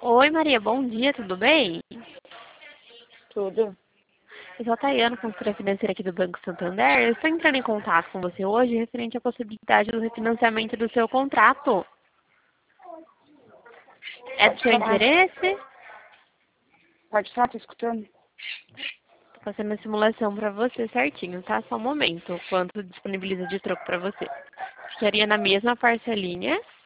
Oi, Maria, bom dia, tudo bem? Tudo. Eu sou a Tayana, consultora financeira aqui do Banco Santander. Eu estou entrando em contato com você hoje referente à possibilidade do refinanciamento do seu contrato. É do Pode seu falar. interesse? Pode falar, tô escutando. Estou fazendo a simulação para você certinho, tá? Só um momento, quanto disponibiliza de troco para você. Ficaria na mesma parcelinha,